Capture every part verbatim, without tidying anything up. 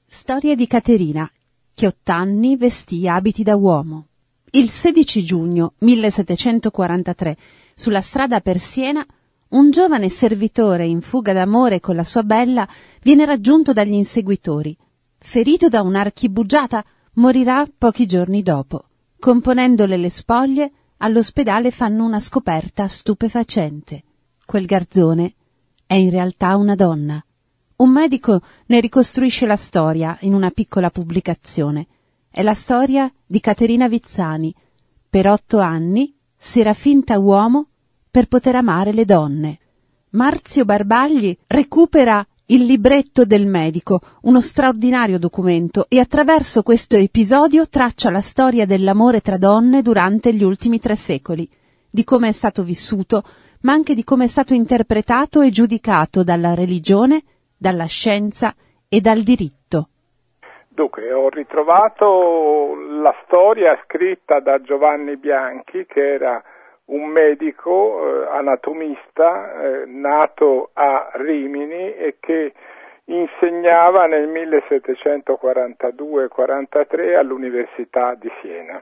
Storia di Caterina, che ott'anni vestì abiti da uomo. Il sedici giugno millesettecentoquarantatré, sulla strada per Siena, un giovane servitore in fuga d'amore con la sua bella viene raggiunto dagli inseguitori. Ferito da un'archibugiata, morirà pochi giorni dopo. Componendole le spoglie, all'ospedale fanno una scoperta stupefacente. Quel garzone è in realtà una donna. Un medico ne ricostruisce la storia in una piccola pubblicazione. È la storia di Caterina Vizzani. Per otto anni si era finta uomo per poter amare le donne. Marzio Barbagli recupera il libretto del medico, uno straordinario documento, e attraverso questo episodio traccia la storia dell'amore tra donne durante gli ultimi tre secoli, di come è stato vissuto, ma anche di come è stato interpretato e giudicato dalla religione, dalla scienza e dal diritto. Dunque, ho ritrovato la storia scritta da Giovanni Bianchi, che era un medico eh, anatomista eh, nato a Rimini e che insegnava nel millesettecentoquarantadue quarantatré all'Università di Siena.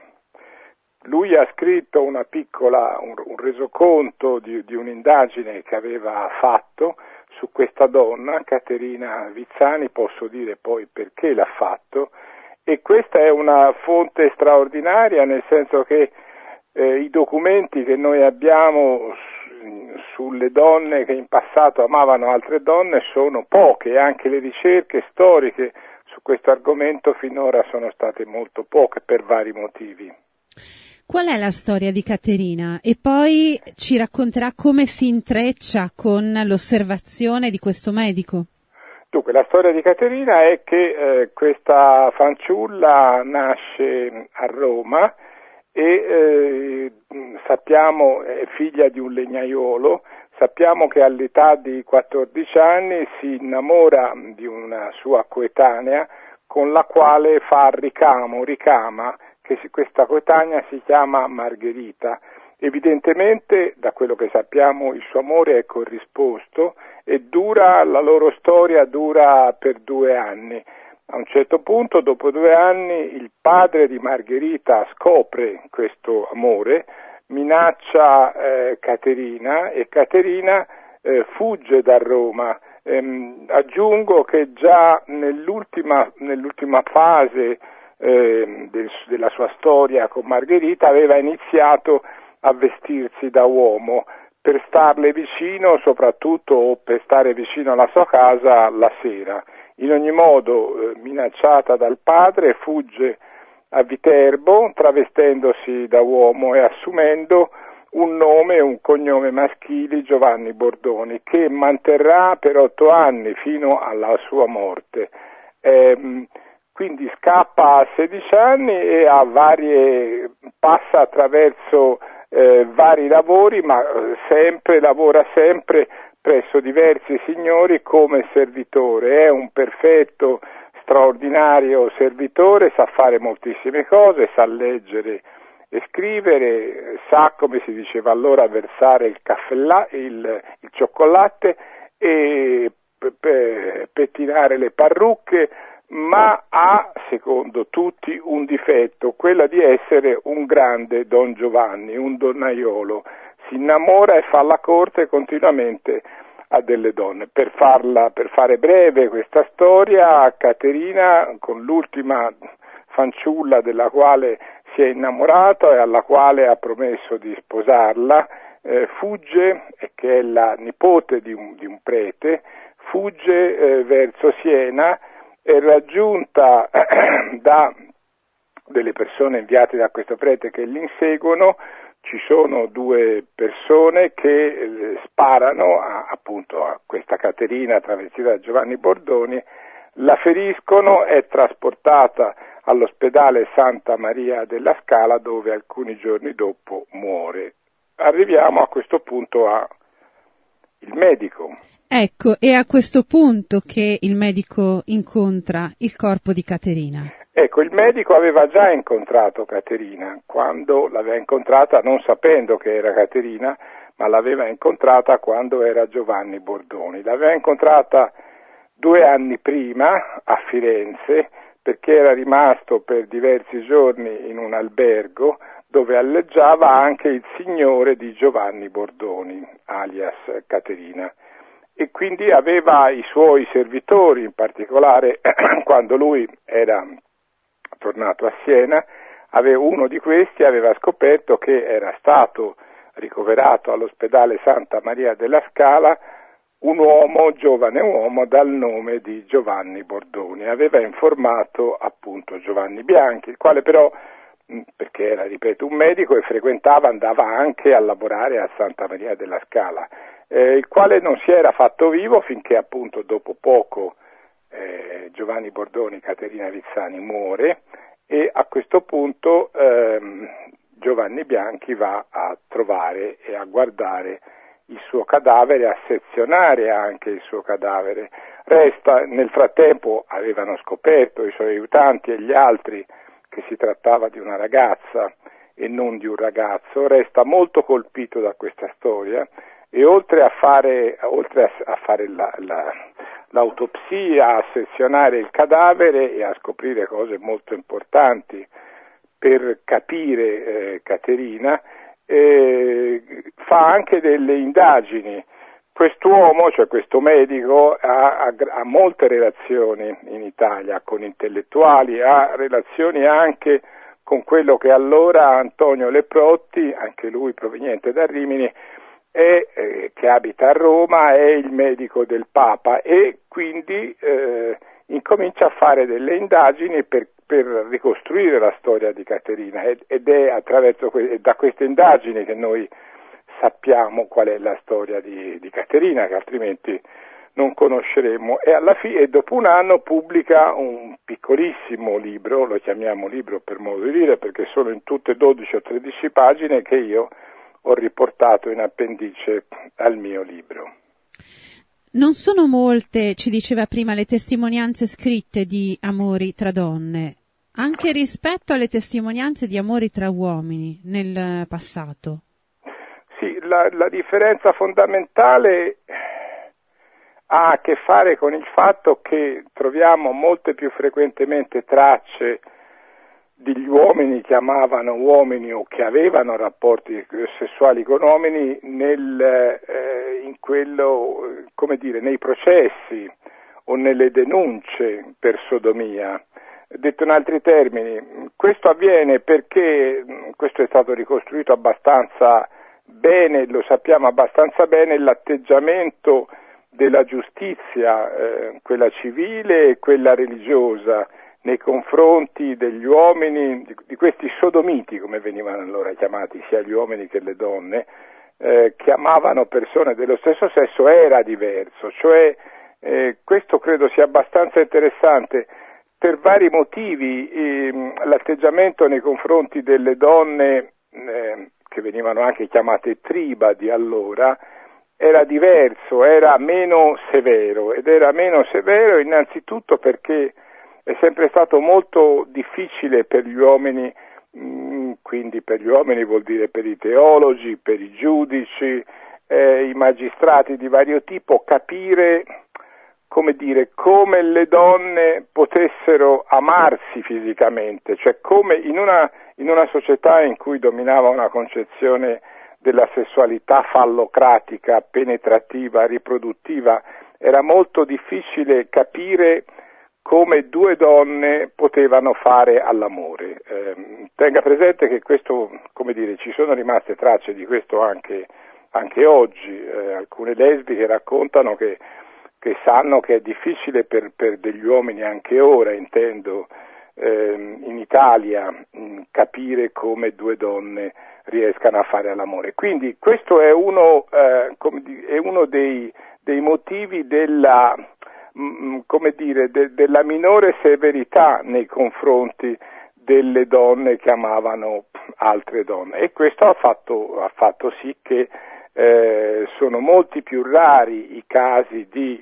Lui ha scritto una piccola, un, un resoconto di, di un'indagine che aveva fatto su questa donna, Caterina Vizzani, posso dire poi perché l'ha fatto, e questa è una fonte straordinaria, nel senso che eh, i documenti che noi abbiamo su, sulle donne che in passato amavano altre donne sono poche, e anche le ricerche storiche su questo argomento finora sono state molto poche per vari motivi. Qual è la storia di Caterina? E poi ci racconterà come si intreccia con l'osservazione di questo medico. Dunque, la storia di Caterina è che eh, questa fanciulla nasce a Roma e eh, sappiamo è figlia di un legnaiolo, sappiamo che all'età di quattordici anni si innamora di una sua coetanea con la quale fa ricamo, ricama, che questa coetanea si chiama Margherita. Evidentemente, da quello che sappiamo, il suo amore è corrisposto e dura, la loro storia dura per due anni. A un certo punto, dopo due anni, il padre di Margherita scopre questo amore, minaccia eh, Caterina e Caterina eh, fugge da Roma. Ehm, aggiungo che già nell'ultima, nell'ultima fase Eh, del, della sua storia con Margherita aveva iniziato a vestirsi da uomo per starle vicino, soprattutto o per stare vicino alla sua casa la sera. In ogni modo, eh, minacciata dal padre, fugge a Viterbo travestendosi da uomo e assumendo un nome e un cognome maschili, Giovanni Bordoni, che manterrà per otto anni fino alla sua morte. Eh, Quindi scappa a sedici anni e ha varie, passa attraverso eh, vari lavori, ma sempre lavora sempre presso diversi signori come servitore. È un perfetto, straordinario servitore, sa fare moltissime cose, sa leggere e scrivere, sa, come si diceva allora, versare il caffè, là, il, il cioccolatte e pe, pe, pettinare le parrucche, ma ha, secondo tutti, un difetto, quello di essere un grande Don Giovanni, un donnaiolo. Si innamora e fa la corte continuamente a delle donne. Per farla, per fare breve questa storia, Caterina, con l'ultima fanciulla della quale si è innamorato e alla quale ha promesso di sposarla, eh, fugge, che è la nipote di un, di un prete, fugge eh, verso Siena. È raggiunta da delle persone inviate da questo prete che li inseguono. Ci sono due persone che sparano a, appunto a questa Caterina travestita da Giovanni Bordoni, la feriscono, è trasportata all'ospedale Santa Maria della Scala, dove alcuni giorni dopo muore. Arriviamo a questo punto a il medico. Ecco, è a questo punto che il medico incontra il corpo di Caterina. Ecco, il medico aveva già incontrato Caterina, quando l'aveva incontrata non sapendo che era Caterina, ma l'aveva incontrata quando era Giovanni Bordoni. L'aveva incontrata due anni prima a Firenze, perché era rimasto per diversi giorni in un albergo dove alleggiava anche il signore di Giovanni Bordoni, alias Caterina, e quindi aveva i suoi servitori, in particolare quando lui era tornato a Siena, aveva, uno di questi aveva scoperto che era stato ricoverato all'ospedale Santa Maria della Scala un uomo, giovane uomo, dal nome di Giovanni Bordoni. Aveva informato appunto Giovanni Bianchi, il quale però, perché era, ripeto, un medico e frequentava, andava anche a lavorare a Santa Maria della Scala, eh, il quale non si era fatto vivo finché appunto dopo poco eh, Giovanni Bordoni, Caterina Vizzani muore, e a questo punto ehm, Giovanni Bianchi va a trovare e a guardare il suo cadavere, a sezionare anche il suo cadavere. Resta, nel frattempo avevano scoperto i suoi aiutanti e gli altri che si trattava di una ragazza e non di un ragazzo, resta molto colpito da questa storia e oltre a fare, oltre a, a fare la, la, l'autopsia, a sezionare il cadavere e a scoprire cose molto importanti per capire eh, Caterina, eh, fa anche delle indagini. Quest'uomo, cioè questo medico, ha, ha, ha molte relazioni in Italia con intellettuali, ha relazioni anche con quello che allora Antonio Leprotti, anche lui proveniente da Rimini, è, eh, che abita a Roma, è il medico del Papa e quindi eh, incomincia a fare delle indagini per, per ricostruire la storia di Caterina ed è attraverso que- è da queste indagini che noi sappiamo qual è la storia di, di Caterina, che altrimenti non conosceremo, e alla fine, e dopo un anno, pubblica un piccolissimo libro, lo chiamiamo libro per modo di dire, perché sono in tutte dodici o tredici pagine che io ho riportato in appendice al mio libro. Non sono molte, ci diceva prima, le testimonianze scritte di amori tra donne, anche rispetto alle testimonianze di amori tra uomini nel passato. Sì, la, la differenza fondamentale ha a che fare con il fatto che troviamo molte più frequentemente tracce degli uomini che amavano uomini o che avevano rapporti sessuali con uomini nel, eh, in quello, come dire, nei processi o nelle denunce per sodomia. Detto in altri termini, questo avviene perché, questo è stato ricostruito abbastanza bene, lo sappiamo abbastanza bene, l'atteggiamento della giustizia, eh, quella civile e quella religiosa, nei confronti degli uomini, di, di questi sodomiti, come venivano allora chiamati sia gli uomini che le donne, eh, che amavano persone dello stesso sesso, era diverso. Cioè, eh, questo credo sia abbastanza interessante per vari motivi. Eh, l'atteggiamento nei confronti delle donne, eh, che venivano anche chiamate tribadi allora, era diverso, era meno severo, ed era meno severo innanzitutto perché è sempre stato molto difficile per gli uomini, mh, quindi per gli uomini vuol dire per i teologi, per i giudici, eh, i magistrati di vario tipo, capire, come dire, come le donne potessero amarsi fisicamente, cioè come in una, in una società in cui dominava una concezione della sessualità fallocratica, penetrativa, riproduttiva, era molto difficile capire come due donne potevano fare all'amore. Eh, tenga presente che questo, come dire, ci sono rimaste tracce di questo anche, anche oggi. Eh, alcune lesbiche raccontano che, che sanno che è difficile per, per degli uomini anche ora, intendo, eh, in Italia, mh, capire come due donne riescano a fare all'amore. Quindi questo è uno, eh, come dire, è uno dei, dei motivi della, mh, come dire, de, della minore severità nei confronti delle donne che amavano altre donne, e questo ha fatto, ha fatto sì che eh, sono molti più rari i casi di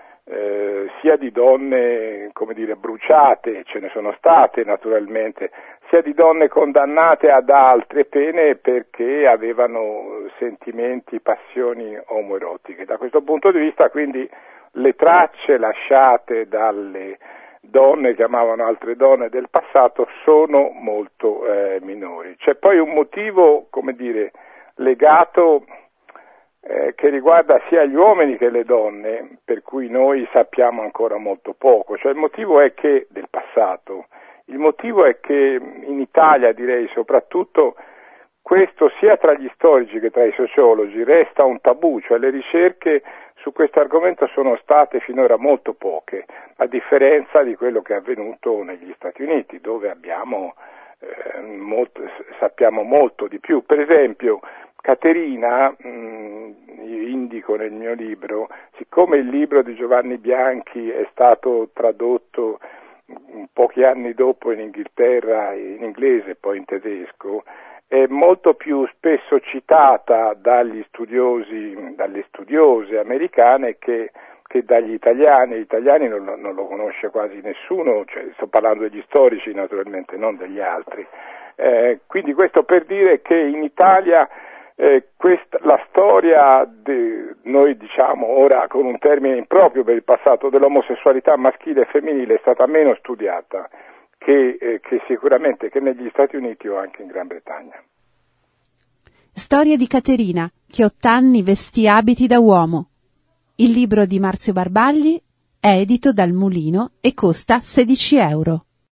Eh, sia di donne, come dire, bruciate, ce ne sono state naturalmente, sia di donne condannate ad altre pene perché avevano sentimenti, passioni omoerotiche. Da questo punto di vista, quindi, le tracce lasciate dalle donne che amavano altre donne del passato sono molto eh, minori. C'è poi un motivo, come dire, legato eh, che riguarda sia gli uomini che le donne, per cui noi sappiamo ancora molto poco. Cioè il motivo è che del passato, il motivo è che in Italia, direi soprattutto, questo sia tra gli storici che tra i sociologi resta un tabù, cioè le ricerche su questo argomento sono state finora molto poche, a differenza di quello che è avvenuto negli Stati Uniti, dove abbiamo eh, molto, sappiamo molto di più. Per esempio, Caterina, mh, io indico nel mio libro, siccome il libro di Giovanni Bianchi è stato tradotto pochi anni dopo in Inghilterra, in inglese e poi in tedesco, è molto più spesso citata dagli studiosi, dalle studiose americane che, che dagli italiani. Gli italiani non, non lo conosce quasi nessuno, cioè, sto parlando degli storici naturalmente, non degli altri. Eh, quindi questo per dire che in Italia eh, questa, la storia, de, noi diciamo ora con un termine improprio per il passato, dell'omosessualità maschile e femminile è stata meno studiata Che, eh, che sicuramente che negli Stati Uniti o anche in Gran Bretagna. Storia di Caterina, che ott'anni vestì abiti da uomo. Il libro di Marzio Barbagli è edito dal Mulino e costa sedici euro.